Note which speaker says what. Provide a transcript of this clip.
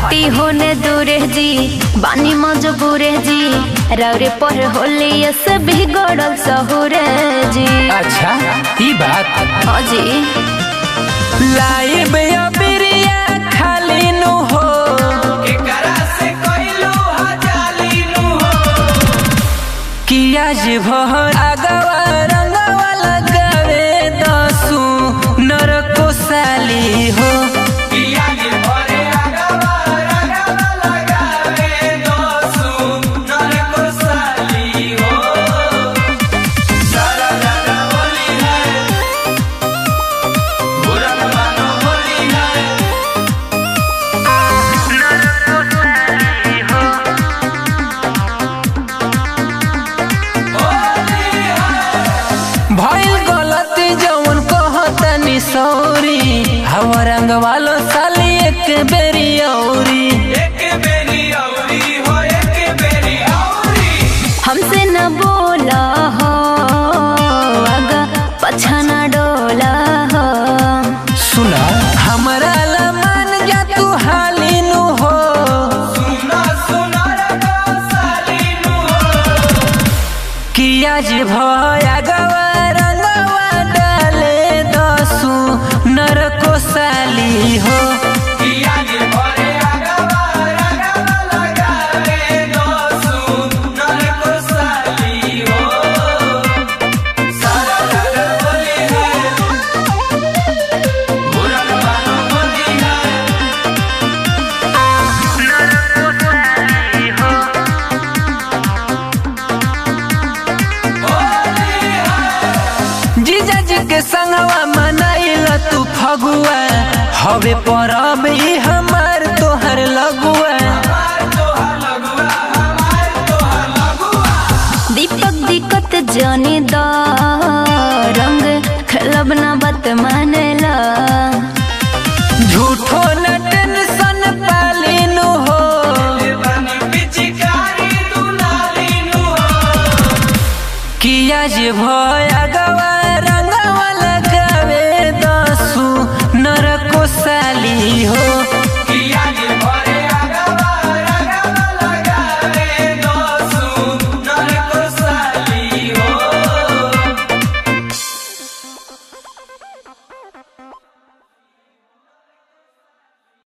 Speaker 1: हटी होने दूरे जी बानी मजबूरे जी रौरे पर होली से भी गड़ल सहुरे जी।
Speaker 2: अच्छा ई बात
Speaker 1: हाँ जी
Speaker 2: लाइब अबिरिया खाली नु हो केकरा से कइलू हजाली नु हो कि आज भर आगवा रंगवा लगावे दसू नरको साली हो कि आज भर आगवा रंगवा लगावे दसू नरको साली हो। सारा रारा होली है बुरा मानो होली है नरको साली हो भइल गलती जवन कहतनी सौरी हवा रंग वालो साली एक बेरी औरी हो एक बेरी औरी
Speaker 1: हमसे न बोला हो आगा पछा न डोला हो।
Speaker 2: सुना हमरा ला मान जा तू हाली नु हो सुना सुना रे साली नु हो कि आज भया गवा रंगवा डाले दसू नरको साली हो कि आज भया गवा रंगवा लगावे दसू नरको साली हो। सारा रारा होली है बुरा मानो होली है नरको साली हो जीजा जी के संगवा मनाइल तू फगुआ हवे परब ई हमार तोहर लगुआ
Speaker 1: दीपक दिक्कत जानी दा रंग खेलब न बत मानेला
Speaker 2: झूठो न टेंशन पाली नु हो कि आज भया गवा रंगवा लगावे दसू नरको साली हो।